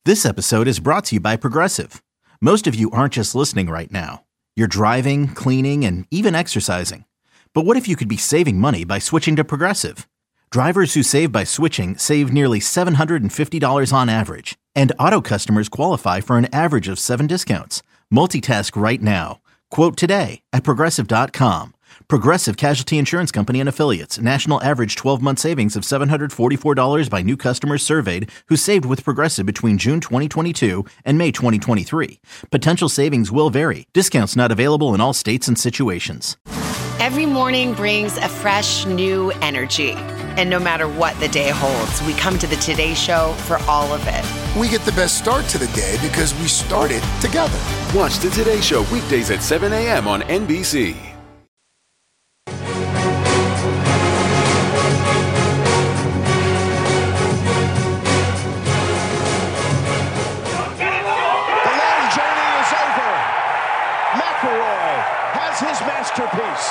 This episode is brought to you by Progressive. Most of you aren't just listening right now. You're driving, cleaning, and even exercising. But what if you could be saving money by switching to Progressive? Drivers who save by switching save nearly $750 on average. And auto customers qualify for an average of 7 discounts. Multitask right now. Quote today at Progressive.com. Progressive Casualty Insurance Company and Affiliates. National average 12-month savings of $744 by new customers surveyed who saved with Progressive between June 2022 and May 2023. Potential savings will vary. Discounts not available in all states and situations. Every morning brings a fresh, new energy. And no matter what the day holds, we come to the Today Show for all of it. We get the best start to the day because we started together. Watch the Today Show weekdays at 7 a.m. on NBC. His masterpiece.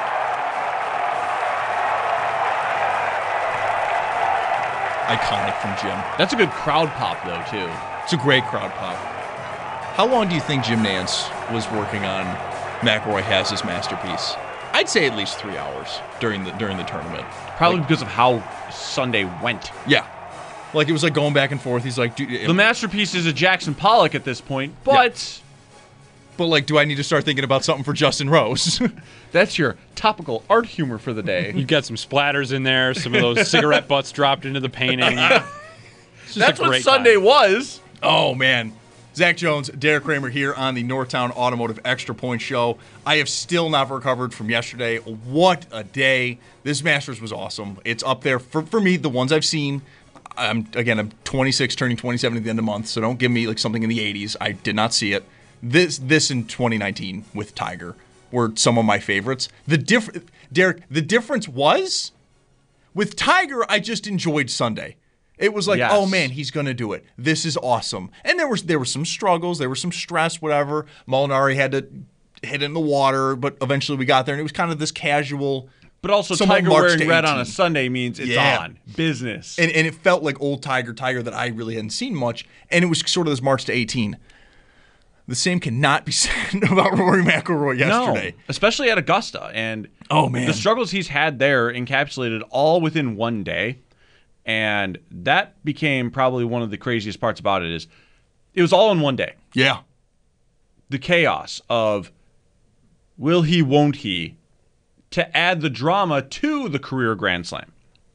Iconic from Jim. That's a good crowd pop, though, too. It's a great crowd pop. How long do you think Jim Nantz was working on McElroy Has His Masterpiece? I'd say at least 3 hours during the tournament. Probably because of how Sunday went. Yeah. Like, it was like going back and forth. He's like... The masterpiece is a Jackson Pollock at this point, but... Yeah. But, like, do I need to start thinking about something for Justin Rose? That's your topical art humor for the day. You've got some splatters in there, some of those cigarette butts dropped into the painting. That's what Sunday was. Oh, man. Zach Jones, Derek Kramer here on the Northtown Automotive Extra Point Show. I have still not recovered from yesterday. What a day. This Masters was awesome. It's up there for me, the ones I've seen. I'm 26, turning 27 at the end of the month, so don't give me like something in the 80s. I did not see it. This in 2019 with Tiger were some of my favorites. Derek, the difference was with Tiger, I just enjoyed Sunday. It was like, Oh man, he's gonna do it. This is awesome. And there were some struggles, there was some stress, whatever. Molinari had to hit it in the water, but eventually we got there, and it was kind of this casual. But also, Tiger wearing red on a Sunday means it's on business. And it felt like old Tiger that I really hadn't seen much, and it was sort of this March to 18. The same cannot be said about Rory McIlroy yesterday. No, especially at Augusta. And the struggles he's had there encapsulated all within one day. And that became probably one of the craziest parts about it is it was all in one day. Yeah. The chaos of will he, won't he, to add the drama to the career Grand Slam.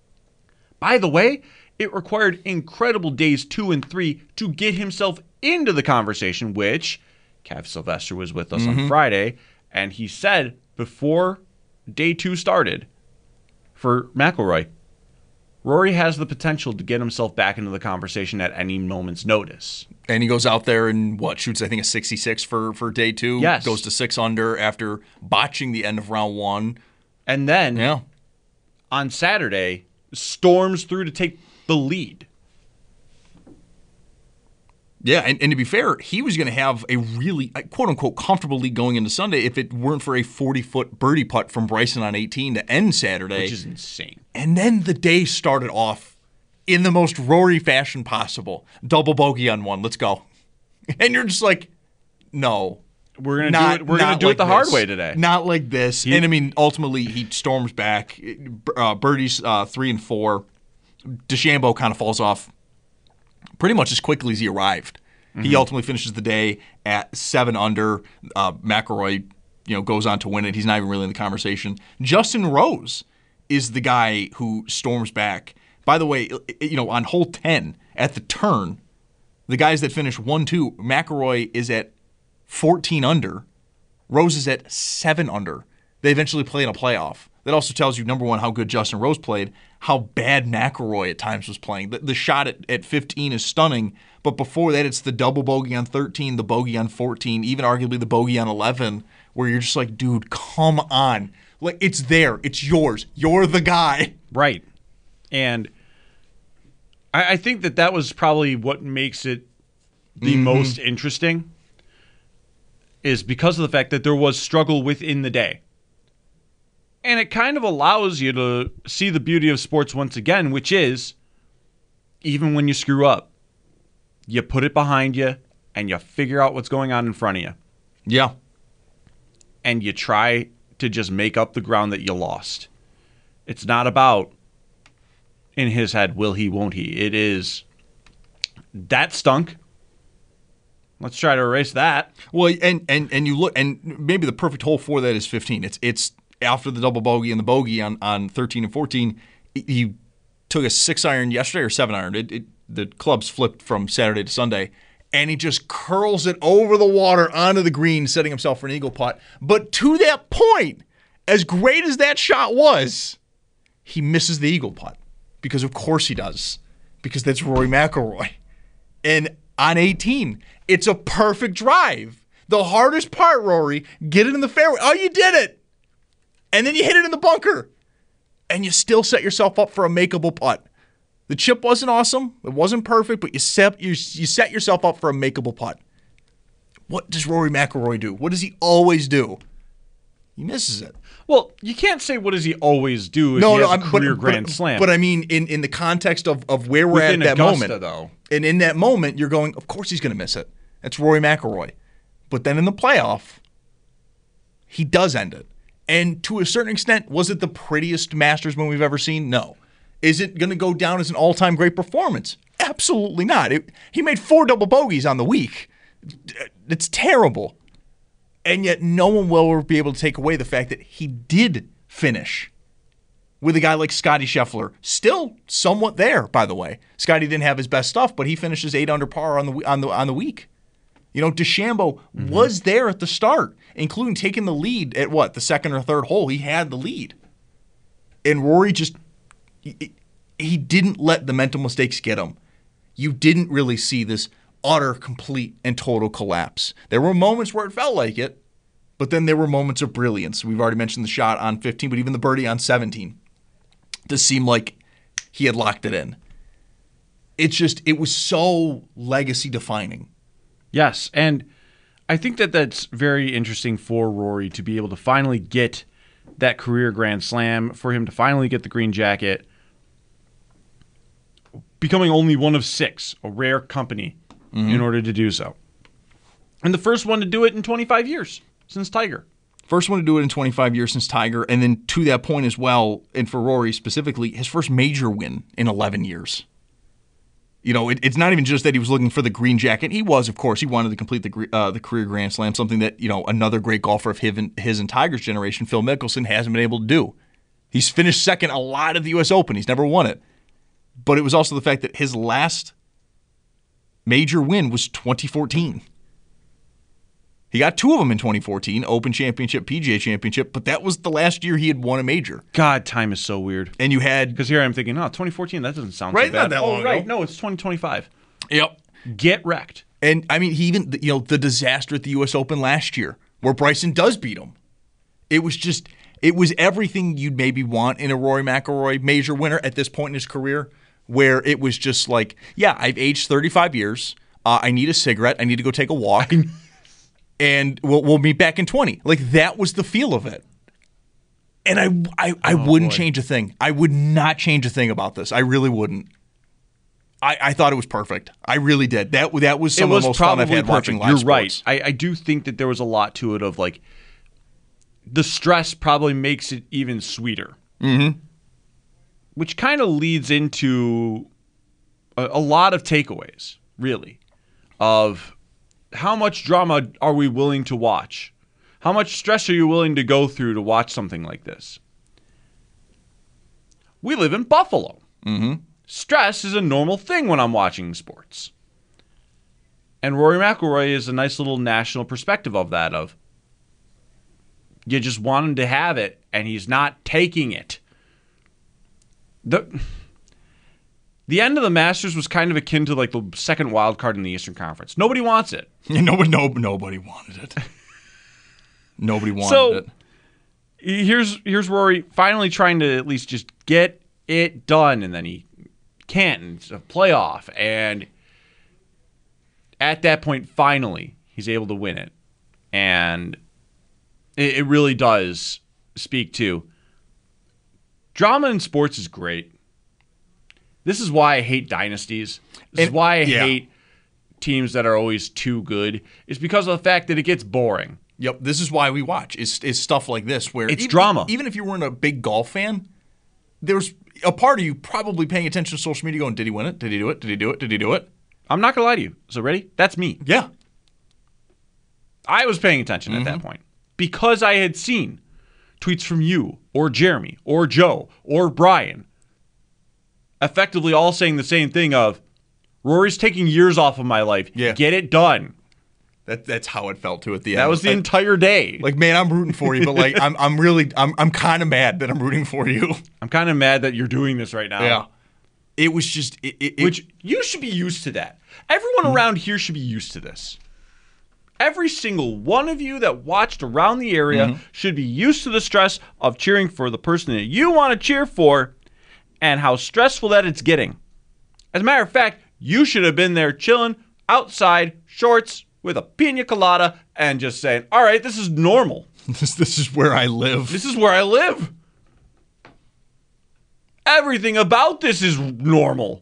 By the way, it required incredible days 2 and 3 to get himself into the conversation, which Cav Sylvester was with us on Friday, and he said before day 2 started for McIlroy, Rory has the potential to get himself back into the conversation at any moment's notice. And he goes out there and shoots, I think, a 66 for day 2. Yes. Goes to 6 under after botching the end of round 1. And then on Saturday, storms through to take the lead. Yeah, and to be fair, he was going to have a really, quote-unquote, comfortable lead going into Sunday if it weren't for a 40-foot birdie putt from Bryson on 18 to end Saturday. Which is insane. And then the day started off in the most Rory fashion possible. Double bogey on 1. Let's go. And you're just like, no. We're going to do it. We're going to do it the hard way today. Not like this. And I mean, ultimately, he storms back. Birdies 3 and 4. DeChambeau kind of falls off pretty much as quickly as he arrived. He ultimately finishes the day at 7 under. McIlroy, goes on to win it. He's not even really in the conversation. Justin Rose is the guy who storms back. By the way, on hole 10 at the turn, the guys that finish 1-2, McIlroy is at 14 under. Rose is at 7 under. They eventually play in a playoff. That also tells you, number one, how good Justin Rose played, how bad McIlroy at times was playing. The shot at 15 is stunning, but before that, it's the double bogey on 13, the bogey on 14, even arguably the bogey on 11, where you're just like, dude, come on. Like, it's there. It's yours. You're the guy. Right. And I think that was probably what makes it the most interesting, is because of the fact that there was struggle within the day. And it kind of allows you to see the beauty of sports once again, which is even when you screw up, you put it behind you, and you figure out what's going on in front of you. Yeah. And you try to just make up the ground that you lost. It's not about, in his head, will he, won't he? It is, that stunk. Let's try to erase that. Well, and you look, and maybe the perfect hole for that is 15. It's after the double bogey and the bogey on 13 and 14. He took a 6-iron yesterday or 7-iron. The clubs flipped from Saturday to Sunday, and he just curls it over the water onto the green, setting himself for an eagle putt. But to that point, as great as that shot was, he misses the eagle putt because of course he does, because that's Rory McIlroy. And on 18, it's a perfect drive. The hardest part, Rory, get it in the fairway. Oh, you did it. And then you hit it in the bunker. And you still set yourself up for a makeable putt. The chip wasn't awesome. It wasn't perfect, but you set yourself up for a makeable putt. What does Rory McIlroy do? What does he always do? He misses it. Well, you can't say what does he always do if he has a career Grand Slam. But I mean, in the context of where we're Within at that Augusta, moment. though. And in that moment, you're going, of course he's going to miss it. That's Rory McIlroy. But then in the playoff, he does end it. And to a certain extent, was it the prettiest Masters win we've ever seen? No. Is it going to go down as an all-time great performance? Absolutely not. He made 4 double bogeys on the week. It's terrible. And yet no one will be able to take away the fact that he did finish with a guy like Scottie Scheffler. Still somewhat there, by the way. Scottie didn't have his best stuff, but he finishes 8 under par on the week. You know, DeChambeau was there at the start, including taking the lead at the second or third hole. He had the lead. And Rory just, he didn't let the mental mistakes get him. You didn't really see this utter, complete, and total collapse. There were moments where it felt like it, but then there were moments of brilliance. We've already mentioned the shot on 15, but even the birdie on 17. This seemed like he had locked it in. It was so legacy defining. Yes, and I think that's very interesting for Rory to be able to finally get that career Grand Slam, for him to finally get the green jacket, becoming only one of 6, a rare company in order to do so. And the first one to do it in 25 years since Tiger. First one to do it in 25 years since Tiger, and then to that point as well, and for Rory specifically, his first major win in 11 years. You know, it's not even just that he was looking for the green jacket. He was, of course, he wanted to complete the career Grand Slam, something that, you know, another great golfer of his and Tiger's generation, Phil Mickelson, hasn't been able to do. He's finished second a lot of the U.S. Open. He's never won it. But it was also the fact that his last major win was 2014. He got 2 of them in 2014, Open Championship, PGA Championship, but that was the last year he had won a major. God, time is so weird. And you had... Because here I'm thinking, 2014, that doesn't sound right, so bad. not that long ago. Right, no, it's 2025. Yep. Get wrecked. And, I mean, he even, you know, the disaster at the U.S. Open last year, where Bryson does beat him. It was everything you'd maybe want in a Rory McIlroy major winner at this point in his career, where it was just like, yeah, I've aged 35 years. I need a cigarette. I need to go take a walk. And we'll meet back in 20. Like, that was the feel of it. And I wouldn't change a thing. I would not change a thing about this. I really wouldn't. I thought it was perfect. I really did. That was some of the most fun I've had watching live sports. You're right. I do think that there was a lot to it of, like, the stress probably makes it even sweeter. Mm-hmm. Which kind of leads into a lot of takeaways, really, of how much drama are we willing to watch? How much stress are you willing to go through to watch something like this? We live in Buffalo. Mm-hmm. Stress is a normal thing when I'm watching sports. And Rory McIlroy is a nice little national perspective of that, of you just want him to have it, and he's not taking it. The end of the Masters was kind of akin to like the second wild card in the Eastern Conference. Nobody wants it. Nobody wanted it. Nobody wanted it. Here's Rory finally trying to at least just get it done, and then he can't. And it's a playoff, and at that point, finally, he's able to win it. And it really does speak to drama in sports is great. This is why I hate dynasties. This is why I hate teams that are always too good is because of the fact that it gets boring. Yep, this is why we watch. Is stuff like this where It's drama. Even if you weren't a big golf fan, there's a part of you probably paying attention to social media going, did he win it? Did he do it? Did he do it? Did he do it? I'm not going to lie to you. So ready? That's me. Yeah. I was paying attention at that point because I had seen tweets from you or Jeremy or Joe or Brian effectively all saying the same thing of, Rory's taking years off of my life. Yeah. Get it done. That's how it felt too at the end. That was the entire day. Like, man, I'm rooting for you, but like I'm kind of mad that I'm rooting for you. I'm kind of mad that you're doing this right now. Yeah. It was just Which you should be used to that. Everyone around here should be used to this. Every single one of you that watched around the area should be used to the stress of cheering for the person that you want to cheer for and how stressful that it's getting. As a matter of fact, you should have been there chilling outside, shorts, with a pina colada and just saying, all right, this is normal. This is where I live. This is where I live. Everything about this is normal.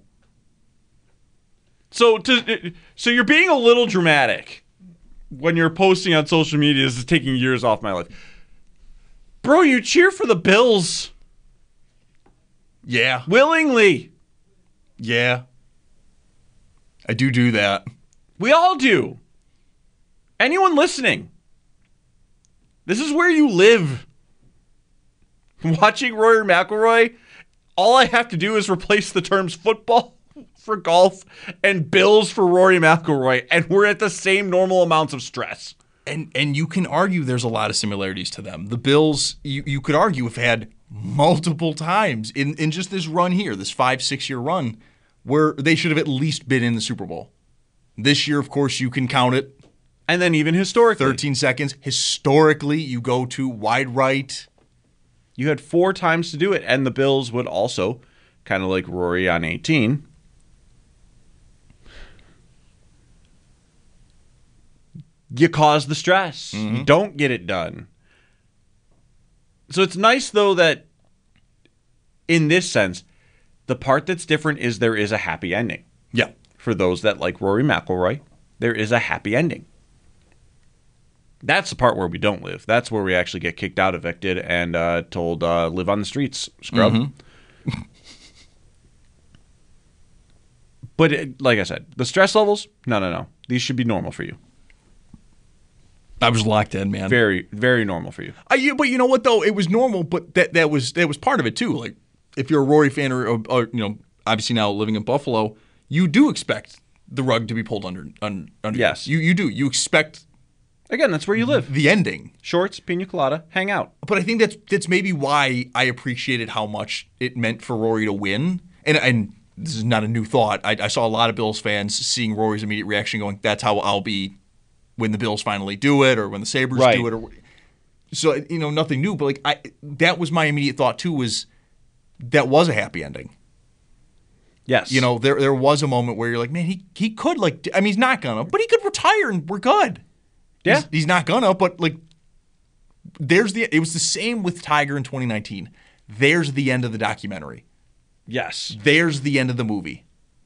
So you're being a little dramatic when you're posting on social media, this is taking years off my life. Bro, you cheer for the Bills. Yeah. Willingly. Yeah. I do that. We all do. Anyone listening, this is where you live. Watching Rory McIlroy, all I have to do is replace the terms football for golf and Bills for Rory McIlroy, and we're at the same normal amounts of stress. And you can argue there's a lot of similarities to them. The Bills, you could argue, have had multiple times in just this run here, this 5-6 year run, where they should have at least been in the Super Bowl. This year, of course, you can count it. And then even historically. 13 seconds. Historically, you go to wide right. You had 4 times to do it, and the Bills would also, kind of like Rory on 18, you cause the stress. You don't get it done. So it's nice, though, that in this sense, the part that's different is there is a happy ending. Yeah. For those that like Rory McIlroy, there is a happy ending. That's the part where we don't live. That's where we actually get kicked out, evicted, and told live on the streets, scrub. But like I said, the stress levels, no. These should be normal for you. I was locked in, man. Very, very normal for you. But you know what, though? It was normal, but that was part of it, too. Like, if you're a Rory fan or obviously now living in Buffalo, you do expect the rug to be pulled under. Yes. You do. You expect... Again, that's where you live. The ending. Shorts, pina colada, hang out. But I think that's maybe why I appreciated how much it meant for Rory to win. And this is not a new thought. I saw a lot of Bills fans seeing Rory's immediate reaction going, that's how I'll be when the Bills finally do it or when the Sabres do it. So, nothing new. But that was my immediate thought, too, was that was a happy ending. Yes. There was a moment where you're like, man, he could, he's not going to, but he could retire and we're good. Yeah. He's not gonna, but it was the same with Tiger in 2019. There's the end of the documentary. Yes. There's the end of the movie.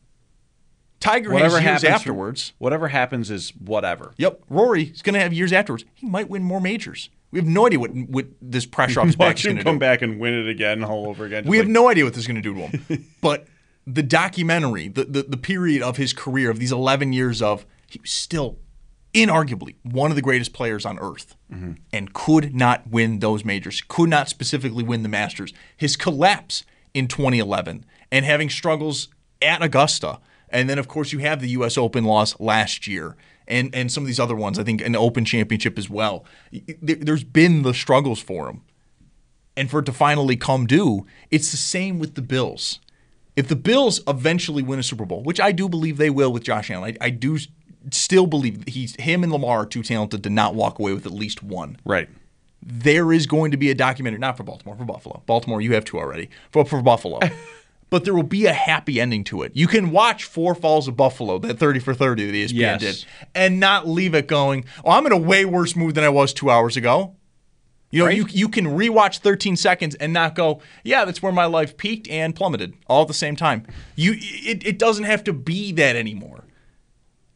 Tiger has years afterwards. Whatever happens is whatever. Yep. Rory's gonna have years afterwards. He might win more majors. We have no idea what this pressure off his back is gonna do. Watch him come back and win it again all over again. We have no idea what this is gonna do to him. But the documentary, the period of his career, of these 11 years he was still inarguably one of the greatest players on earth and could not win those majors, could not specifically win the Masters. His collapse in 2011 and having struggles at Augusta. And then, of course, you have the U.S. Open loss last year and some of these other ones, I think an Open Championship as well. There's been the struggles for him. And for it to finally come due, it's the same with the Bills. If the Bills eventually win a Super Bowl, which I do believe they will with Josh Allen, I do still believe him and Lamar are too talented to not walk away with at least one. Right. There is going to be a documentary, not for Baltimore, for Buffalo. Baltimore, you have 2 already. For Buffalo. But there will be a happy ending to it. You can watch 4 Falls of Buffalo, that 30 for 30 that ESPN did, and not leave it going, I'm in a way worse mood than I was 2 hours ago. You can rewatch 13 seconds and not go, yeah, that's where my life peaked and plummeted all at the same time. It doesn't have to be that anymore.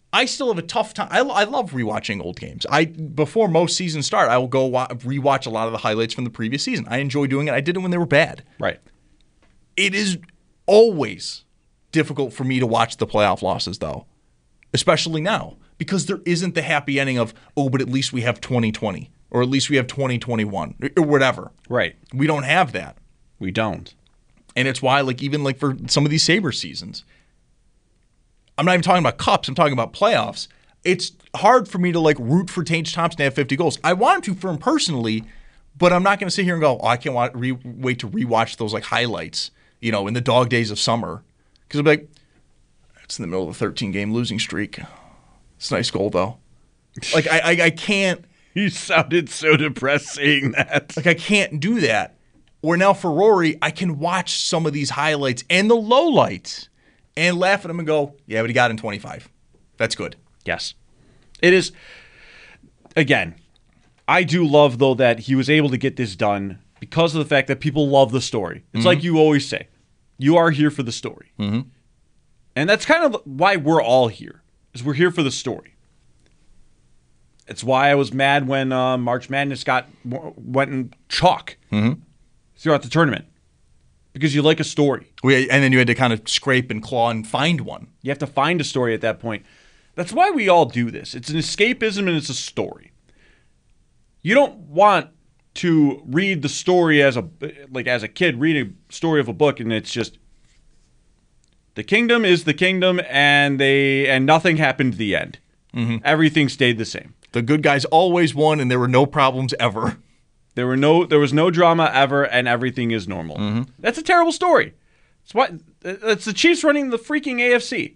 I still have a tough time. I love rewatching old games. Before most seasons start, I will go rewatch a lot of the highlights from the previous season. I enjoy doing it. I did it when they were bad. Right. It is always difficult for me to watch the playoff losses, though, especially now, because there isn't the happy ending of, but at least we have 2020, or at least we have 2021, or whatever. Right. We don't have that. We don't. And it's why, even for some of these Sabres seasons, I'm not even talking about cups. I'm talking about playoffs. It's hard for me to root for Tage Thompson to have 50 goals. I want to for him personally, but I'm not going to sit here and go, I can't wait to rewatch those highlights, in the dog days of summer. Because I'll be like, it's in the middle of a 13-game losing streak. It's a nice goal, though. I can't. You sounded so depressed saying that. I can't do that. Where now for Rory, I can watch some of these highlights and the lowlights and laugh at them and go, yeah, but he got in 25. That's good. Yes. It is. Again, I do love, though, that he was able to get this done because of the fact that people love the story. It's like you always say, you are here for the story. Mm-hmm. And that's kind of why we're all here, is we're here for the story. It's why I was mad when March Madness went in chalk throughout the tournament. Because you like a story. And then you had to kind of scrape and claw and find one. You have to find a story at that point. That's why we all do this. It's an escapism and it's a story. You don't want to read the story as a kid, read a story of a book, and it's just the kingdom is the kingdom, and nothing happened at the end. Mm-hmm. Everything stayed the same. The good guys always won, and there were no problems ever. There was no drama ever, and everything is normal. Mm-hmm. That's a terrible story. It's the Chiefs running the freaking AFC.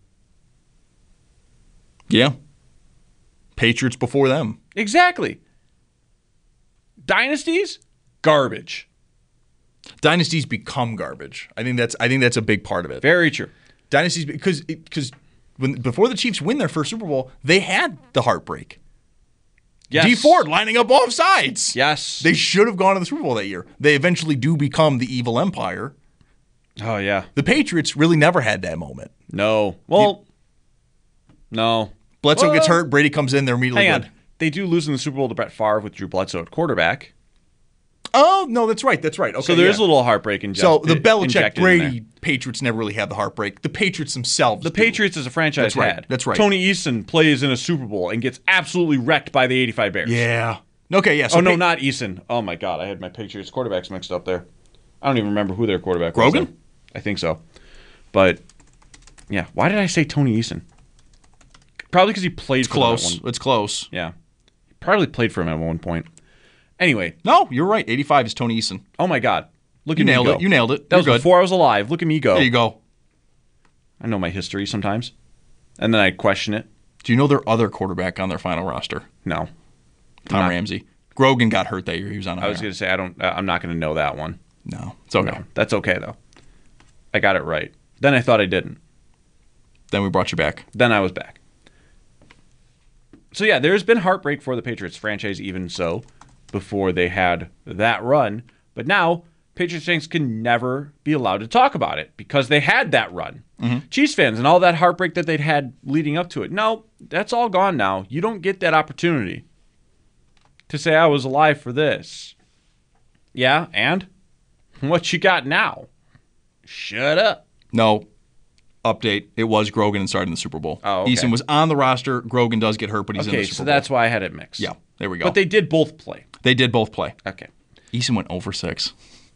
Yeah. Patriots before them. Exactly. Dynasties, garbage. Dynasties become garbage. I think that's a big part of it. Very true. Dynasties, because before the Chiefs win their first Super Bowl, they had the heartbreak. Yes. Dee Ford lining up off sides. Yes. They should have gone to the Super Bowl that year. They eventually do become the evil empire. Oh, yeah. The Patriots really never had that moment. No. Well, no. Bledsoe gets hurt. Brady comes in. They're immediately hang good. On. They do lose in the Super Bowl to Brett Favre with Drew Bledsoe at quarterback. Oh, no, that's right. Okay, so there's a little heartbreak So the Belichick-Brady Patriots never really had the heartbreak. The Patriots themselves The Patriots as a franchise had. That's right. Tony Eason plays in a Super Bowl and gets absolutely wrecked by the 85 Bears. Yeah. Okay, yeah. So no, not Eason. Oh, my God. I had my Patriots quarterbacks mixed up there. I don't even remember who their quarterback was. Grogan? I think so. But, yeah. Why did I say Tony Eason? Probably because he played for them at one. It's close. Yeah. He probably played for him at one point. Anyway. No, you're right. 85 is Tony Eason. Oh, my God. Look at me go. You nailed it. That was before I was alive. Look at me go. There you go. I know my history sometimes. And then I question it. Do you know their other quarterback on their final roster? No. Tom Ramsey. Grogan got hurt that year. He was on IR. I was going to say, I'm not going to know that one. No. It's okay. No, that's okay, though. I got it right. Then I thought I didn't. Then we brought you back. Then I was back. So, yeah, there's been heartbreak for the Patriots franchise, even so, before they had that run. But now, Patriots fans can never be allowed to talk about it because they had that run. Mm-hmm. Chiefs fans and all that heartbreak that they'd had leading up to it. No, that's all gone now. You don't get that opportunity to say I was alive for this. Yeah, and what you got now? Shut up. No. Update. It was Grogan and started in the Super Bowl. Oh, okay. Eason was on the roster. Grogan does get hurt, but he's in the Super Bowl. Okay, so that's why I had it mixed. Yeah, there we go. But they did both play. They did both play. Okay. Eason went 0-6.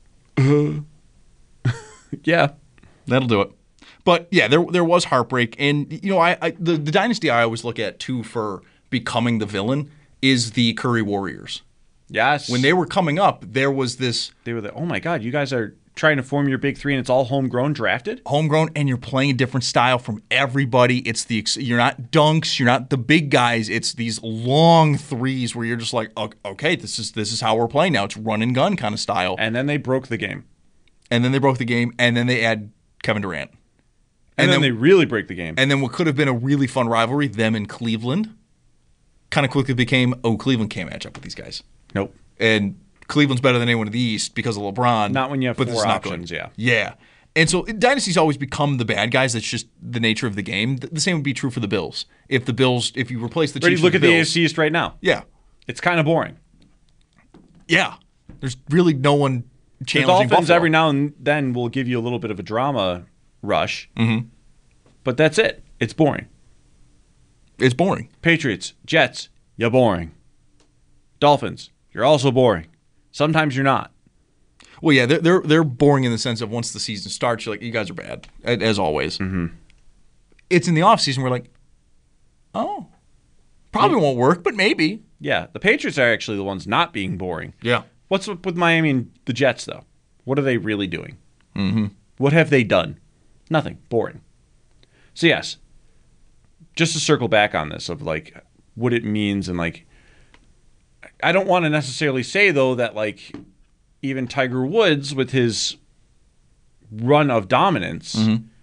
Yeah. That'll do it. But, yeah, there was heartbreak. And, the dynasty I always look at, too, for becoming the villain is the Curry Warriors. Yes. When they were coming up, there was this... They were like, oh, my God, you guys are trying to form your big three, and it's all homegrown drafted? Homegrown, and you're playing a different style from everybody. You're not dunks, you're not the big guys. It's these long threes where you're just like, okay, this is how we're playing now. It's run and gun kind of style. And then they broke the game. And then they add Kevin Durant. And then they really break the game. And then what could have been a really fun rivalry, them and Cleveland, kind of quickly became, Cleveland can't match up with these guys. Nope. And Cleveland's better than anyone in the East because of LeBron. Not when you have four options, yeah. Yeah. And so dynasties always become the bad guys. That's just the nature of the game. The same would be true for the Bills. If you replace the Chiefs Look with at the the Bills, AFC East right now. yeah, It's kind of boring. yeah. There's really no one The challenging Dolphins Buffalo. every now and then will give you a little bit of a drama rush, but that's it. It's boring. It's boring. Patriots, Jets, you're boring. Dolphins, you're also boring. Sometimes you're not. Well, yeah, they're boring in the sense of once the season starts, you're like, you guys are bad, as always. Mm-hmm. It's in the offseason, we're like, oh, probably won't work, but maybe. Yeah, the Patriots are actually the ones not being boring. Yeah. What's up with Miami and the Jets, though? What are they really doing? Mm-hmm. What have they done? Nothing. Boring. So, yes, just to circle back on this of, like, what it means and, like, I don't want to necessarily say, though, that, like, even Tiger Woods with his run of dominance,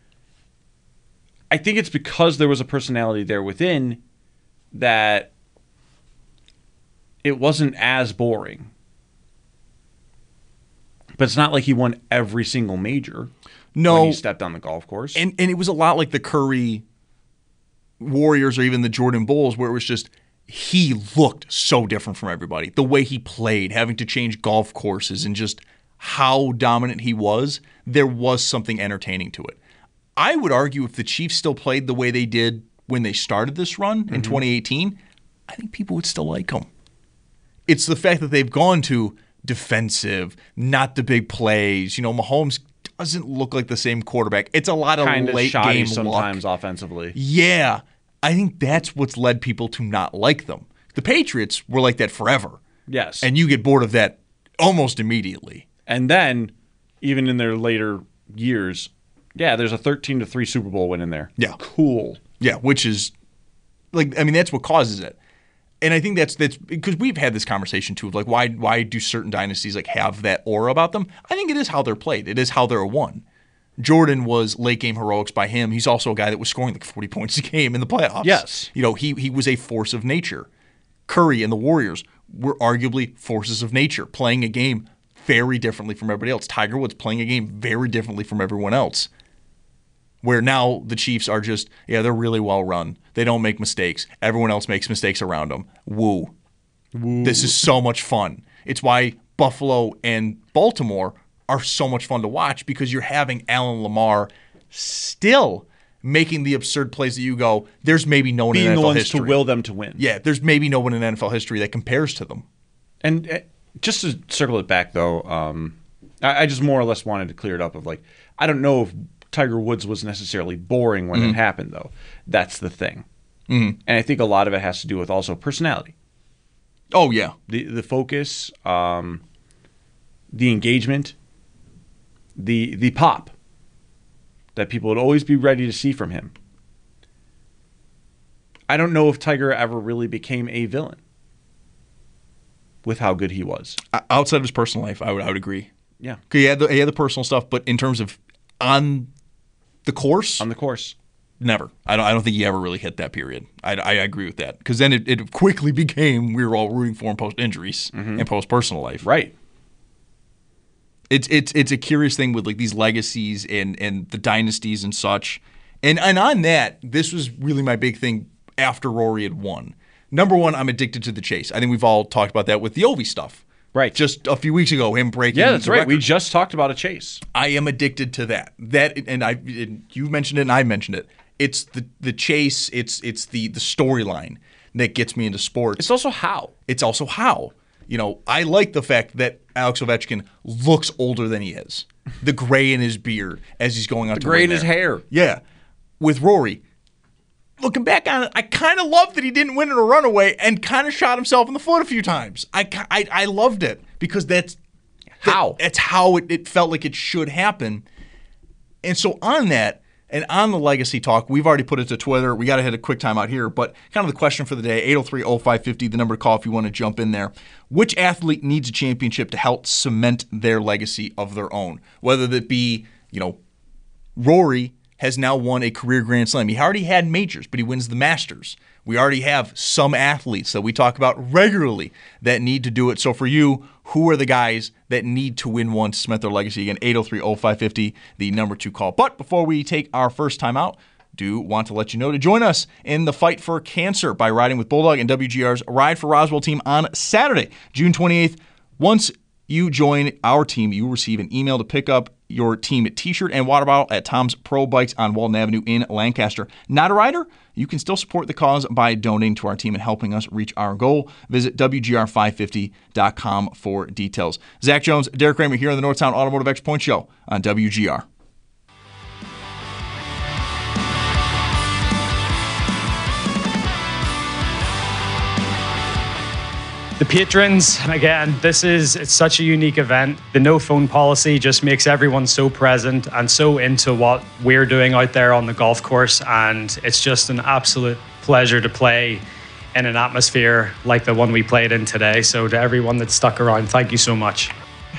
I think it's because there was a personality there within that it wasn't as boring. But it's not like he won every single major when he stepped on the golf course. And it was a lot like the Curry Warriors or even the Jordan Bulls, where it was just he looked so different from everybody. The way he played, having to change golf courses, and just how dominant he was, there was something entertaining to it. I would argue if the Chiefs still played the way they did when they started this run in 2018, I think people would still like them. It's the fact that they've gone to defensive, not the big plays. You know, Mahomes doesn't look like the same quarterback. It's a lot of Kind of late shoddy game sometimes luck. offensively. Yeah, I think that's what's led people to not like them. The Patriots were like that forever. Yes. And you get bored of that almost immediately. And then, even in their later years, yeah, there's a 13-3 Super Bowl win in there. Yeah. Cool. Yeah, which is, like, I mean, that's what causes it. And I think that's because we've had this conversation too of like why do certain dynasties like have that aura about them? I think it is how they're played. It is how they're won. Jordan was late game heroics by him. He's also a guy that was scoring like 40 points a game in the playoffs. Yes. You know, he was a force of nature. Curry and the Warriors were arguably forces of nature, playing a game very differently from everybody else. Tiger Woods playing a game very differently from everyone else. Where now the Chiefs are just, yeah, they're really well run. They don't make mistakes. Everyone else makes mistakes around them. Woo. This is so much fun. It's why Buffalo and Baltimore are so much fun to watch, because you're having Allen Lamar still making the absurd plays that you go, there's maybe no one in Being the NFL ones history. to will them to win. Yeah, there's maybe no one in NFL history that compares to them. And just to circle it back, though, I just more or less wanted to clear it up of like, I don't know if Tiger Woods was necessarily boring when it happened, though. That's the thing. And I think a lot of it has to do with also personality. Oh, yeah. The focus, the engagement, the pop that people would always be ready to see from him. I don't know if Tiger ever really became a villain with how good he was. Outside of his personal life, I would agree. Yeah. He had the personal stuff, but in terms of on the course, On the course. never. I don't think he ever really hit that period. I agree with that, because then it quickly became we were all rooting for him post injuries and post personal life. Right. It's a curious thing with like these legacies and the dynasties and such. And on that, this was really my big thing after Rory had won. Number one, I'm addicted to the chase. I think we've all talked about that with the Ovi stuff. Right. Just a few weeks ago, him breaking. Yeah, that's the right. record. We just talked about a chase. I am addicted to that. You mentioned it and I mentioned it. It's the chase. It's the storyline that gets me into sports. It's also how. It's also how. You know, I like the fact that Alex Ovechkin looks older than he is. The gray in his beard as he's going out to Gray win in his there. hair. Yeah. With Rory, looking back on it, I kind of loved that he didn't win in a runaway and kind of shot himself in the foot a few times. I loved it because that's how it felt like it should happen. And so on that, and on the legacy talk, we've already put it to Twitter. We got to hit a quick time out here, but kind of the question for the day, 803-0550, the number to call if you want to jump in there. Which athlete needs a championship to help cement their legacy of their own? Whether that be, you know, Rory has now won a career Grand Slam. He already had majors, but he wins the Masters. We already have some athletes that we talk about regularly that need to do it. So for you, who are the guys that need to win one to cement their legacy? Again, 803-0550, the number 2 call. But before we take our first time out, do want to let you know to join us in the fight for cancer by riding with Bulldog and WGR's Ride for Roswell team on Saturday, June 28th. Once you join our team, you will receive an email to pick up your team t-shirt and water bottle at Tom's Pro Bikes on Walden Avenue in Lancaster. Not a rider? You can still support the cause by donating to our team and helping us reach our goal. Visit WGR550.com for details. Zach Jones, Derek Kramer here on the Northtown Automotive Extra Point Show on WGR. The patrons, again, it's such a unique event. The no phone policy just makes everyone so present and so into what we're doing out there on the golf course. And it's just an absolute pleasure to play in an atmosphere like the one we played in today. So to everyone that stuck around, thank you so much.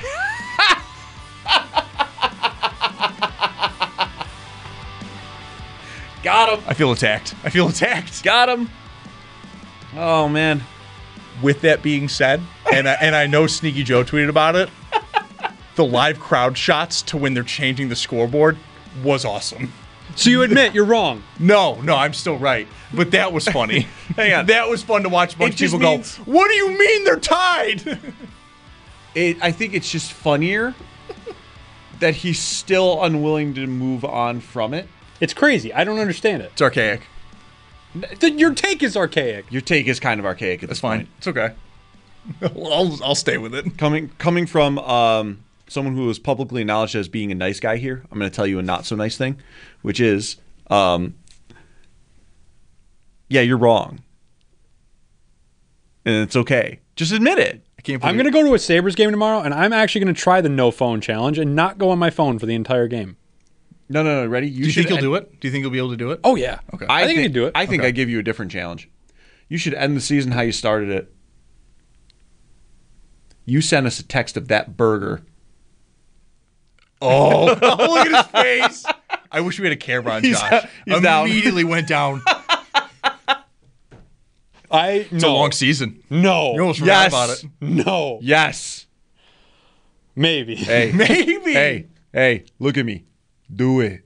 Got him. I feel attacked. Got him. Oh, man. With that being said, and I know Sneaky Joe tweeted about it, the live crowd shots to when they're changing the scoreboard was awesome. So you admit you're wrong? No, I'm still right. But that was funny. Hang on. That was fun to watch a bunch of people go, what do you mean they're tied? I think it's just funnier that he's still unwilling to move on from it. It's crazy. I don't understand it. It's archaic. Your take is archaic. Your take is kind of archaic at this point. It's okay. I'll stay with it. Coming from someone who is publicly acknowledged as being a nice guy here, I'm going to tell you a not so nice thing, which is, yeah, you're wrong, and it's okay. Just admit it. I'm going to go to a Sabres game tomorrow, and I'm actually going to try the no phone challenge and not go on my phone for the entire game. No. Ready? Do you think you'll do it? Do you think you'll be able to do it? Oh, yeah. Okay. I think I can do it. I think I give you a different challenge. You should end the season how you started it. You send us a text of that burger. Oh, look at his face. I wish we had a camera on Josh. He's down. Immediately went down. It's a long season. No. You almost forgot about it. No. Yes. Maybe. Hey. Maybe. Hey, look at me. Do it.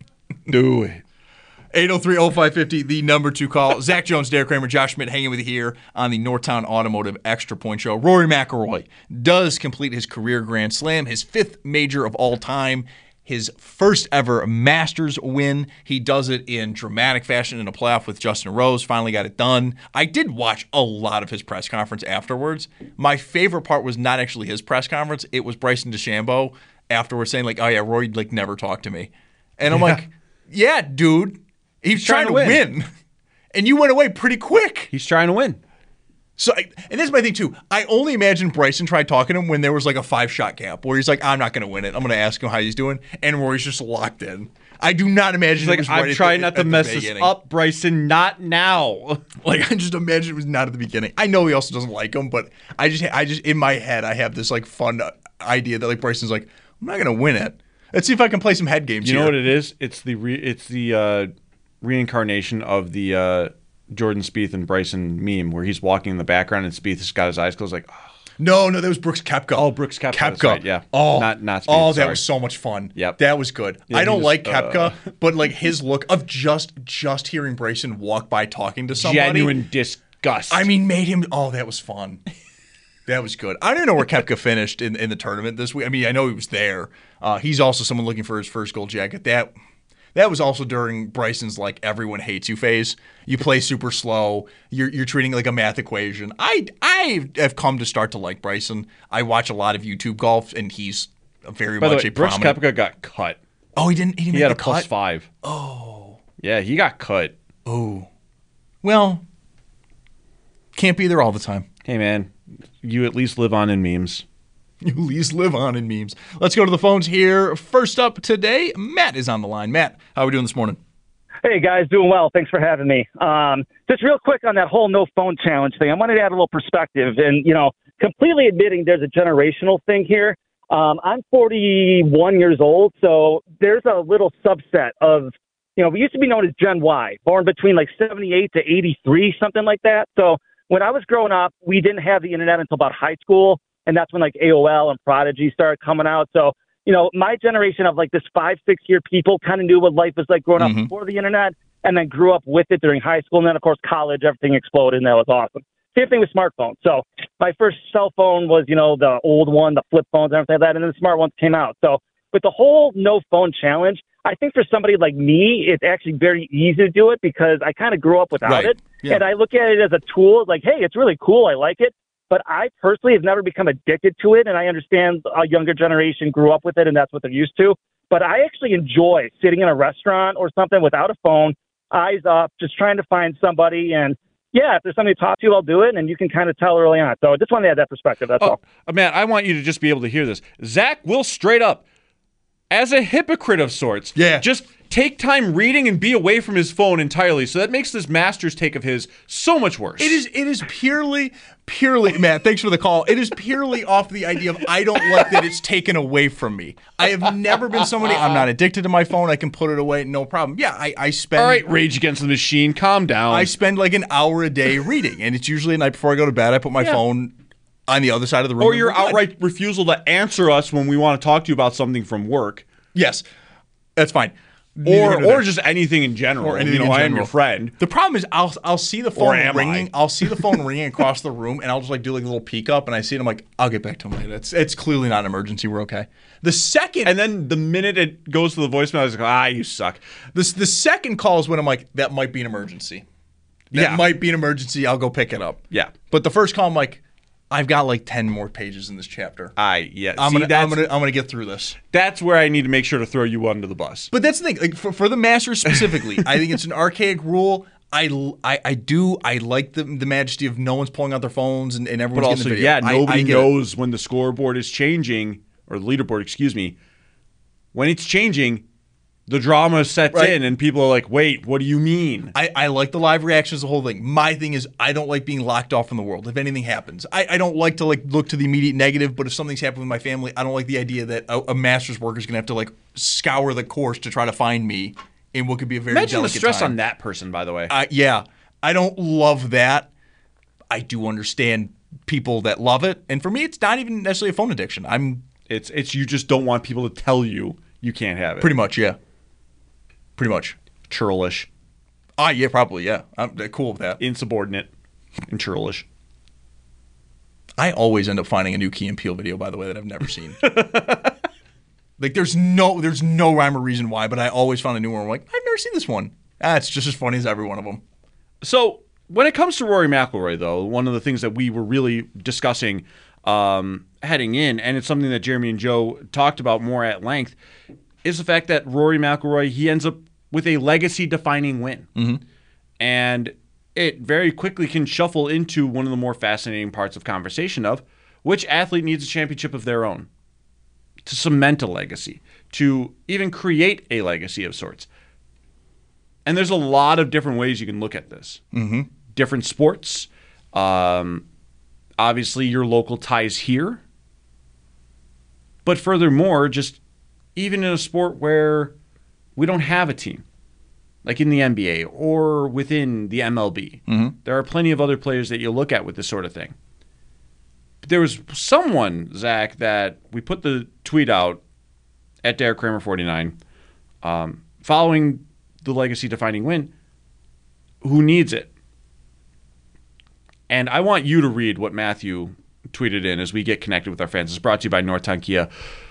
803-0550, the number 2 call. Zach Jones, Derek Kramer, Josh Schmidt hanging with you here on the Northtown Automotive Extra Point Show. Rory McIlroy does complete his career Grand Slam, his 5th major of all time, his first ever Masters win. He does it in dramatic fashion in a playoff with Justin Rose, finally got it done. I did watch a lot of his press conference afterwards. My favorite part was not actually his press conference. It was Bryson DeChambeau afterwards saying, like, oh, yeah, Rory, like, never talked to me. And I'm like, yeah, dude. He's trying to win. And you went away pretty quick. He's trying to win. So, and this is my thing, too. I only imagine Bryson tried talking to him when there was like a 5-shot gap where he's like, I'm not going to win it. I'm going to ask him how he's doing. And Rory's just locked in. I do not imagine it was right. I'm trying not to mess this up, Bryson. Not now. Like, I just imagine it was not at the beginning. I know he also doesn't like him, but I just in my head, I have this like fun idea that like Bryson's like, I'm not going to win it. Let's see if I can play some head games. You know what it is? It's the reincarnation of the Jordan Spieth and Bryson meme where he's walking in the background and Spieth has got his eyes closed like, oh. No, that was Brooks Koepka. Oh, Brooks Koepka. Right, yeah. Oh, not Spieth. Oh, that sorry. was so much fun. Yep. That was good. Yeah, I don't like Koepka, but like his look of just hearing Bryson walk by talking to somebody. Genuine disgust. I mean, made him, that was fun. That was good. I don't know where Koepka finished in the tournament this week. I mean, I know he was there. He's also someone looking for his first gold jacket. That was also during Bryson's like everyone hates you phase. You play super slow. You're treating it like a math equation. I have come to start to like Bryson. I watch a lot of YouTube golf, and he's very much a Brooks prominent. Koepka got cut. Oh, he didn't. He had a cut? +5. Oh, yeah, he got cut. Oh, well, can't be there all the time. Hey, man, you at least live on in memes. You at least live on in memes. Let's go to the phones here. First up today, Matt is on the line. Matt, how are we doing this morning? Hey, guys, doing well. Thanks for having me. Just real quick on that whole no phone challenge thing, I wanted to add a little perspective and, completely admitting there's a generational thing here. I'm 41 years old, so there's a little subset of, we used to be known as Gen Y, born between like 78 to 83, something like that. So when I was growing up, we didn't have the internet until about high school, and that's when like AOL and Prodigy started coming out. So, my generation of like this 5-6 year people kind of knew what life was like growing up before the internet, and then grew up with it during high school. And then, of course, college, everything exploded, and that was awesome. Same thing with smartphones. So my first cell phone was, the old one, the flip phones and everything like that, and then the smart ones came out. So with the whole no phone challenge, I think for somebody like me, it's actually very easy to do it because I kind of grew up without it. Yeah. And I look at it as a tool, like, hey, it's really cool. I like it. But I personally have never become addicted to it, and I understand a younger generation grew up with it, and that's what they're used to. But I actually enjoy sitting in a restaurant or something without a phone, eyes up, just trying to find somebody. And, yeah, if there's somebody to talk to, I'll do it, and you can kind of tell early on. So I just wanted to add that perspective, that's all. Matt, I want you to just be able to hear this. Zach will straight up, as a hypocrite of sorts, just take time reading and be away from his phone entirely. So that makes this master's take of his so much worse. It is purely, Matt, thanks for the call. It is purely off the idea of I don't like that it's taken away from me. I have never been somebody, I'm not addicted to my phone. I can put it away, no problem. Yeah, I spend. All right, Rage Against the Machine, calm down. I spend like an hour a day reading, and it's usually at night before I go to bed. I put my phone on the other side of the room. Or your outright refusal to answer us when we want to talk to you about something from work. Yes, that's fine. Or just anything in general. Or anything in I general. am your friend. The problem is I'll see the phone ringing. I'll see the phone ringing across the room, and I'll just like do like a little peek up, and I see it. I'm like, I'll get back to him later. It's clearly not an emergency. We're okay. The second, and then the minute it goes to the voicemail, I was like, you suck. The second call is when I'm like, that might be an emergency. That might be an emergency. I'll go pick it up. Yeah. But the first call, I'm like, I've got like 10 more pages in this chapter. I'm gonna get through this. That's where I need to make sure to throw you under the bus. But that's the thing. Like for the Masters specifically, I think it's an archaic rule. I like the majesty of no one's pulling out their phones and everyone's but also, getting the video. Nobody knows when the scoreboard is changing, or the leaderboard, excuse me. When it's changing, the drama sets in, and people are like, wait, what do you mean? I like the live reactions, the whole thing. My thing is I don't like being locked off from the world if anything happens. I don't like to like look to the immediate negative, but if something's happened with my family, I don't like the idea that a Masters worker is going to have to like scour the course to try to find me in what could be a very Imagine delicate the stress time. on that person, by the way. Yeah. I don't love that. I do understand people that love it. And for me, it's not even necessarily a phone addiction. It's you just don't want people to tell you can't have it. Pretty much, yeah. Pretty much. Churlish. Yeah, probably, yeah. I'm cool with that. Insubordinate and churlish. I always end up finding a new Key and Peele video, by the way, that I've never seen. Like, there's no rhyme or reason why, but I always found a new one. I'm like, I've never seen this one. It's just as funny as every one of them. So, when it comes to Rory McIlroy, though, one of the things that we were really discussing heading in, and it's something that Jeremy and Joe talked about more at length, is the fact that Rory McIlroy, he ends up with a legacy-defining win. Mm-hmm. And it very quickly can shuffle into one of the more fascinating parts of conversation of which athlete needs a championship of their own to cement a legacy, to even create a legacy of sorts. And there's a lot of different ways you can look at this. Mm-hmm. Different sports. Obviously, your local ties here. But furthermore, just even in a sport where we don't have a team, like in the NBA or within the MLB, there are plenty of other players that you look at with this sort of thing. But there was someone, Zach, that we put the tweet out at Derek Kramer 49, following the legacy-defining win, who needs it. And I want you to read what Matthew tweeted in as we get connected with our fans. It's brought to you by Northtown Kia.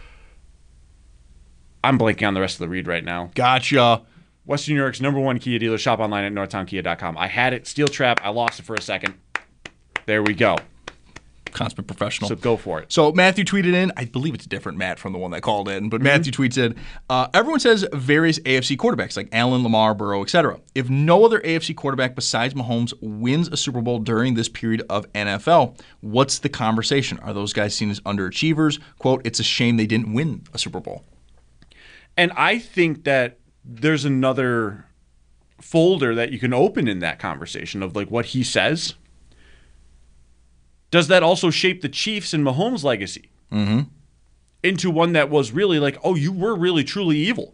I'm blanking on the rest of the read right now. Gotcha. Western New York's #1 Kia dealer. Shop online at northtownkia.com. I had it. Steel trap. I lost it for a second. There we go. Consummate professional. So go for it. So Matthew tweeted in, I believe it's a different Matt from the one that called in, but Matthew tweets in, everyone says various AFC quarterbacks like Allen, Lamar, Burrow, etc. If no other AFC quarterback besides Mahomes wins a Super Bowl during this period of NFL, what's the conversation? Are those guys seen as underachievers? Quote, it's a shame they didn't win a Super Bowl. And I think that there's another folder that you can open in that conversation of like what he says. Does that also shape the Chiefs and Mahomes' legacy? Mm-hmm. into one that was really like, oh, you were really truly evil.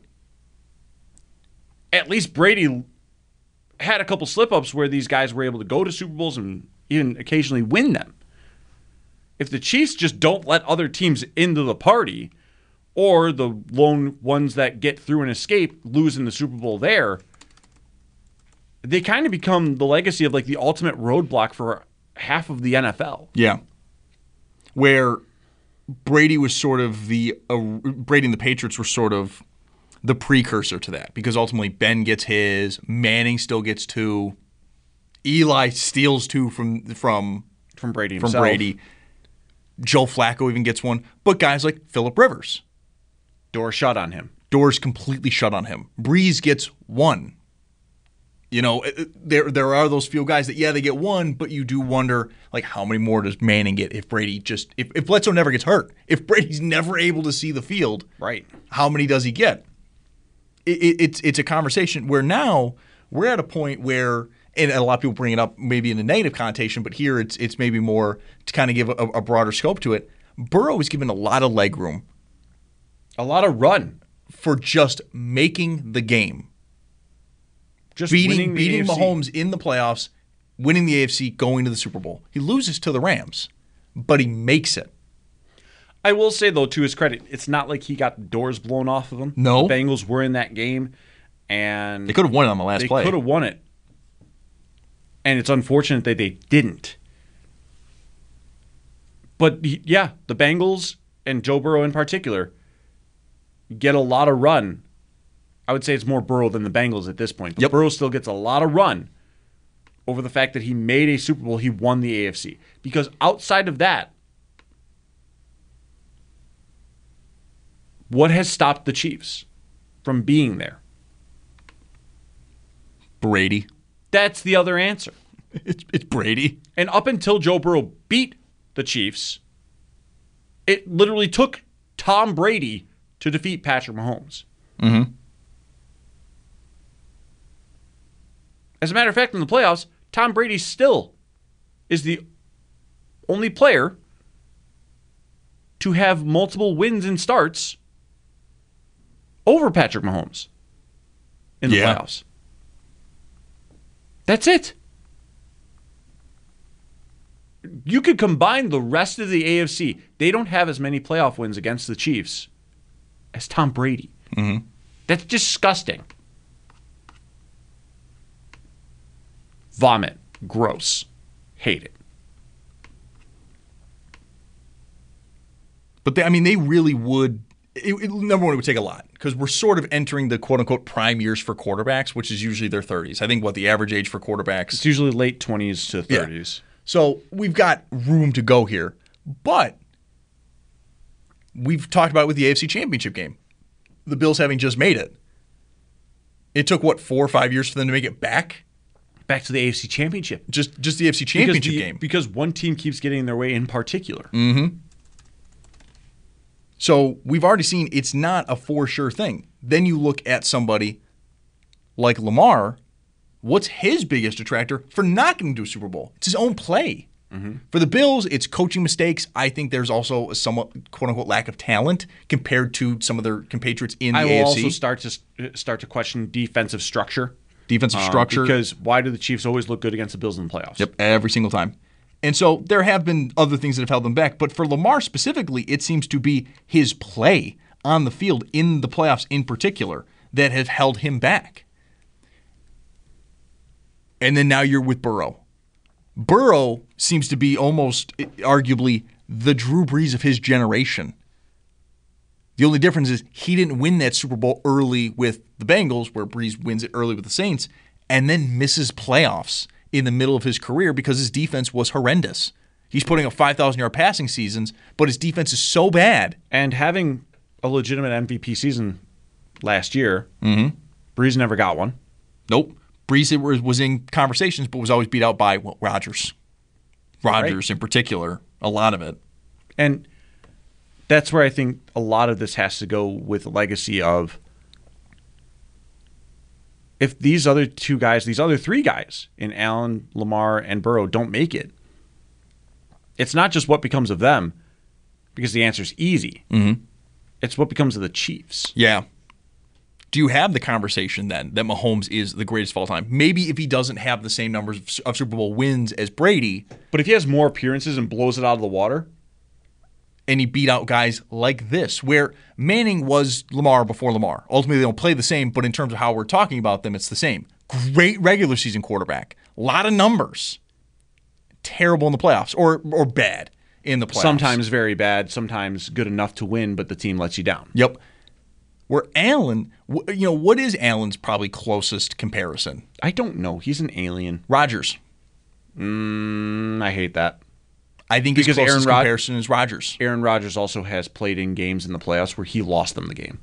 At least Brady had a couple slip-ups where these guys were able to go to Super Bowls and even occasionally win them. If the Chiefs just don't let other teams into the party, or the lone ones that get through and escape lose in the Super Bowl there, they kind of become the legacy of like the ultimate roadblock for half of the NFL. Yeah. Where Brady was sort of Brady and the Patriots were sort of the precursor to that, because ultimately Ben gets his, Manning still gets 2, Eli steals 2 from Brady himself. Joe Flacco even gets 1, but guys like Phillip Rivers, door shut on him. Doors completely shut on him. Breeze gets 1. You know, there are those few guys that, yeah, they get 1, but you do wonder, like, how many more does Manning get if Brady just if Bledsoe never gets hurt, if Brady's never able to see the field, right? How many does he get? It's a conversation where now we're at a point where, and a lot of people bring it up maybe in a negative connotation, but here it's maybe more to kind of give a broader scope to it. Burrow is given a lot of leg room, a lot of run for just making the game, just beating Mahomes in the playoffs, winning the AFC, going to the Super Bowl. He loses to the Rams, but he makes it. I will say, though, to his credit, it's not like he got doors blown off of him. No. The Bengals were in that game, and they could have won it on the last play. They could have won it. And it's unfortunate that they didn't. But, yeah, the Bengals, and Joe Burrow in particular, get a lot of run. I would say it's more Burrow than the Bengals at this point. But Burrow still gets a lot of run over the fact that he made a Super Bowl, he won the AFC. Because outside of that, what has stopped the Chiefs from being there? Brady. That's the other answer. It's Brady. And up until Joe Burrow beat the Chiefs, it literally took Tom Brady to defeat Patrick Mahomes. Mm-hmm. As a matter of fact, in the playoffs, Tom Brady still is the only player to have multiple wins and starts over Patrick Mahomes in the playoffs. That's it. You could combine the rest of the AFC. They don't have as many playoff wins against the Chiefs as Tom Brady. Mm-hmm. That's disgusting. Vomit. Gross. Hate it. But they really would. Number one, it would take a lot because we're sort of entering the quote-unquote prime years for quarterbacks, which is usually their 30s. I think the average age for quarterbacks. It's usually late 20s to 30s. Yeah. So we've got room to go here. But we've talked about it with the AFC Championship game. The Bills having just made it. It took, 4 or 5 years for them to make it back? Back to the AFC Championship. Just the AFC Championship game. Because one team keeps getting their way in particular. Mm-hmm. So we've already seen it's not a for sure thing. Then you look at somebody like Lamar. What's his biggest detractor for not getting to a Super Bowl? It's his own play. Mm-hmm. For the Bills, it's coaching mistakes. I think there's also a somewhat quote-unquote lack of talent compared to some of their compatriots in the AFC. I will also start to question defensive structure. Defensive structure. Because why do the Chiefs always look good against the Bills in the playoffs? Yep, every single time. And so there have been other things that have held them back. But for Lamar specifically, it seems to be his play on the field in the playoffs in particular that have held him back. And then now you're with Burrow. Burrow seems to be almost arguably the Drew Brees of his generation. The only difference is he didn't win that Super Bowl early with the Bengals, where Brees wins it early with the Saints, and then misses playoffs in the middle of his career because his defense was horrendous. He's putting up 5,000-yard passing seasons, but his defense is so bad. And having a legitimate MVP season last year, Brees never got one. Nope. Brees was in conversations, but was always beat out by Rodgers. Rodgers in particular, a lot of it. And that's where I think a lot of this has to go with the legacy of if these other three guys in Allen, Lamar, and Burrow don't make it, it's not just what becomes of them, because the answer is easy. Mm-hmm. It's what becomes of the Chiefs. Yeah. Do you have the conversation then that Mahomes is the greatest of all time? Maybe if he doesn't have the same numbers of Super Bowl wins as Brady. But if he has more appearances and blows it out of the water. And he beat out guys like this, where Manning was Lamar before Lamar. Ultimately, they don't play the same, but in terms of how we're talking about them, it's the same. Great regular season quarterback. A lot of numbers. Terrible in the playoffs, or bad in the playoffs. Sometimes very bad, sometimes good enough to win, but the team lets you down. Yep. Where Allen, what is Allen's probably closest comparison? I don't know. He's an alien. Rodgers. I hate that. I think his closest comparison is Rodgers. Aaron Rodgers also has played in games in the playoffs where he lost them the game.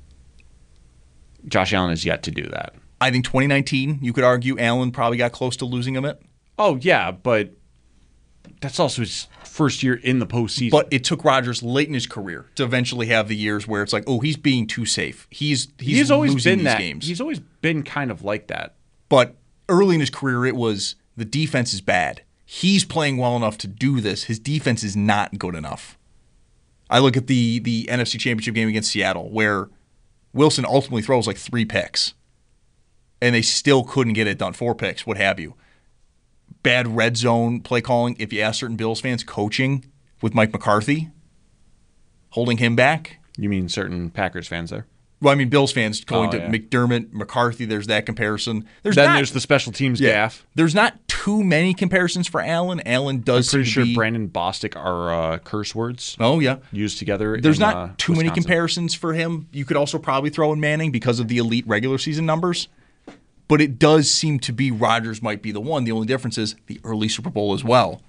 Josh Allen has yet to do that. I think 2019, you could argue Allen probably got close to losing him it. Oh, yeah, but that's also his first year in the postseason. But it took Rodgers late in his career to eventually have the years where it's like, oh, he's being too safe. He's always losing been these that. games. He's always been kind of like that. But early in his career, it was the defense is bad. He's playing well enough to do this. His defense is not good enough. I look at the NFC Championship game against Seattle where Wilson ultimately throws like 3 picks. And they still couldn't get it done. 4 picks, what have you. Bad red zone play calling. If you ask certain Bills fans, coaching with Mike McCarthy, holding him back. You mean certain Packers fans there? Well, I mean Bills fans going to McDermott, McCarthy. There's that comparison. There's the special teams gaff. There's not too many comparisons for Allen. Allen does. I'm pretty sure Brandon Bostic are curse words. Oh yeah, used together. There's not too many comparisons for him. You could also probably throw in Manning because of the elite regular season numbers. But it does seem to be Rodgers might be the one. The only difference is the early Super Bowl as well.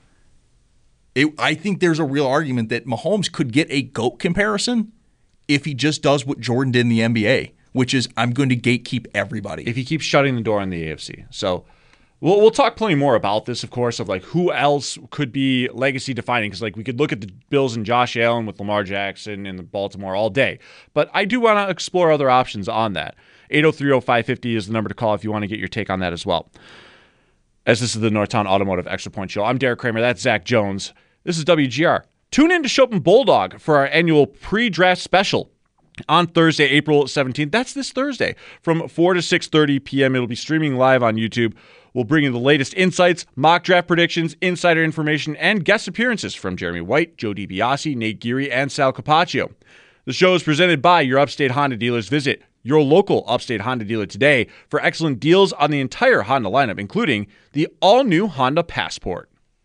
I think there's a real argument that Mahomes could get a GOAT comparison if he just does what Jordan did in the NBA, which is I'm going to gatekeep everybody. If he keeps shutting the door on the AFC. So we'll talk plenty more about this, of course, of like who else could be legacy defining. Because like we could look at the Bills and Josh Allen with Lamar Jackson and the Baltimore all day. But I do want to explore other options on that. 803-0550 is the number to call if you want to get your take on that as well. As this is the Northtown Automotive Extra Point Show. I'm Derek Kramer. That's Zach Jones. This is WGR. Tune in to Chopin Bulldog for our annual pre-draft special on Thursday, April 17th. That's this Thursday from 4 to 6:30 p.m. It'll be streaming live on YouTube. We'll bring you the latest insights, mock draft predictions, insider information, and guest appearances from Jeremy White, Joe DiBiase, Nate Geary, and Sal Capaccio. The show is presented by your Upstate Honda dealers. Visit your local Upstate Honda dealer today for excellent deals on the entire Honda lineup, including the all-new Honda Passport.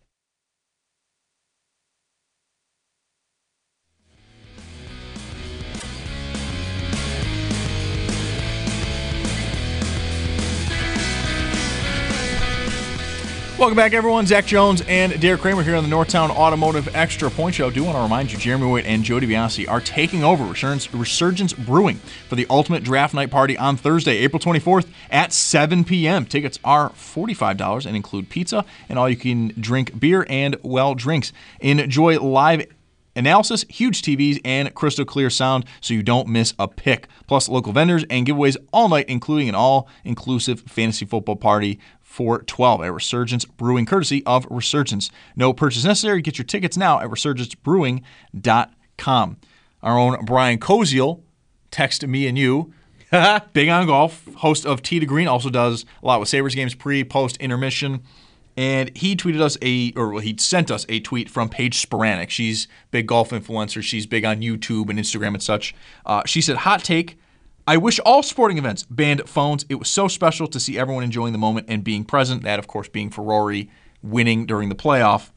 Welcome back, everyone. Zach Jones and Derek Kramer here on the Northtown Automotive Extra Point Show. I do want to remind you, Jeremy White and Joe DiBiase are taking over Resurgence Brewing for the Ultimate Draft Night Party on Thursday, April 24th at 7 p.m. Tickets are $45 and include pizza and all you can drink beer and drinks. Enjoy live analysis, huge TVs, and crystal clear sound so you don't miss a pick. Plus local vendors and giveaways all night, including an all-inclusive fantasy football party for 12 at Resurgence Brewing, courtesy of Resurgence. No purchase necessary. Get your tickets now at resurgencebrewing.com. Our own Brian Koziel texted me and you. Big on golf, host of Tee to Green, also does a lot with Sabres games pre, post, intermission. And he tweeted us he sent us a tweet from Paige Sporanic. She's a big golf influencer. She's big on YouTube and Instagram and such. She said, hot take, I wish all sporting events banned phones. It was so special to see everyone enjoying the moment and being present. That, of course, being for Rory winning during the playoff.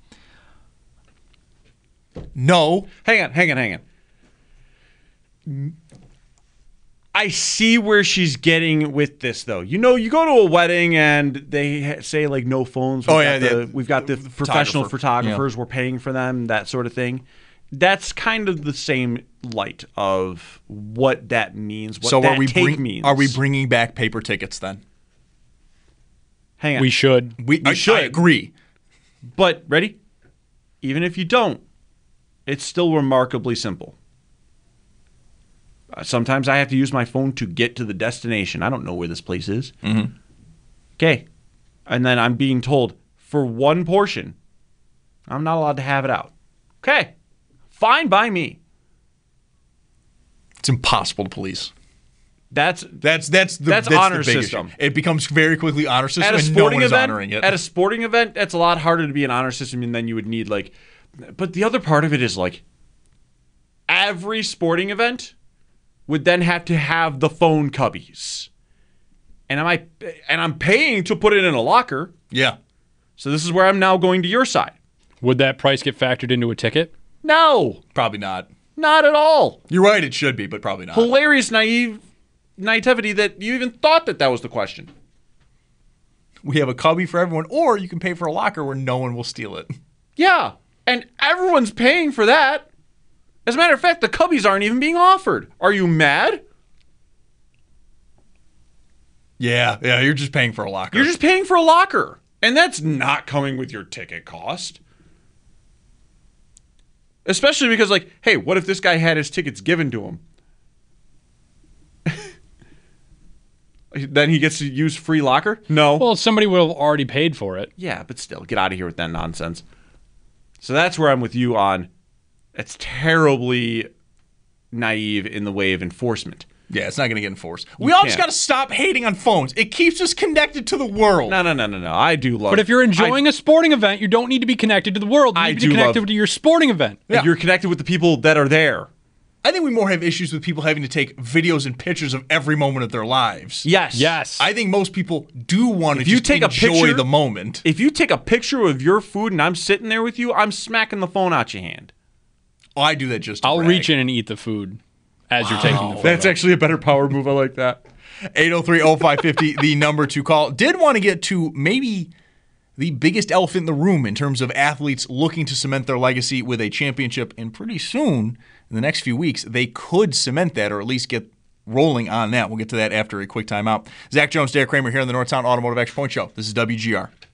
No. Hang on. I see where she's getting with this, though. You know, you go to a wedding and they say, like, no phones. We've got the professional photographers. Yeah. We're paying for them, that sort of thing. That's kind of the same light of what that means, what that take means. Are we bringing back paper tickets then? Hang on. We should. We should. I agree. But, ready? Even if you don't, it's still remarkably simple. Sometimes I have to use my phone to get to the destination. I don't know where this place is. Mm-hmm. Okay. And then I'm being told, for one portion, I'm not allowed to have it out. Okay. Fine by me. It's impossible to police. That's the honor big system. issue. It becomes very quickly honor system, At a and no sporting one is event, honoring it. at a sporting event, that's a lot harder to be an honor system, and then you would need like. But the other part of it is like, every sporting event would then have to have the phone cubbies, and I'm paying to put it in a locker. Yeah. So this is where I'm now going to your side. Would that price get factored into a ticket? No, Probably not. not at all. You're right, it should be, but probably not. Hilarious naivety that you even thought that was the question. We have a cubby for everyone, or you can pay for a locker where no one will steal it. Yeah, and everyone's paying for that. As a matter of fact, the cubbies aren't even being offered. Are you mad? Yeah, you're just paying for a locker. You're just paying for a locker, and that's not coming with your ticket cost. Especially because, like, hey, what if this guy had his tickets given to him? Then he gets to use free locker? No. Well, somebody would have already paid for it. Yeah, but still, get out of here with that nonsense. So that's where I'm with you on. It's terribly naive in the way of enforcement. Yeah, it's not going to get enforced. We all just got to stop hating on phones. It keeps us connected to the world. No. I do love it. But if you're enjoying a sporting event, you don't need to be connected to the world. You need to be connected to your sporting event. Yeah. You're connected with the people that are there. I think we more have issues with people having to take videos and pictures of every moment of their lives. Yes. I think most people do want to just enjoy the moment. If you take a picture of your food and I'm sitting there with you, I'm smacking the phone out your hand. Oh, I do that just to I'll brag. reach in and eat the food as you're taking the photo. That's actually a better power move. I like that. 803-0550, the number to call. Did want to get to maybe the biggest elephant in the room in terms of athletes looking to cement their legacy with a championship. And pretty soon, in the next few weeks, they could cement that or at least get rolling on that. We'll get to that after a quick timeout. Zach Jones, Derek Kramer here on the Northtown Automotive Extra Point Show. This is WGR.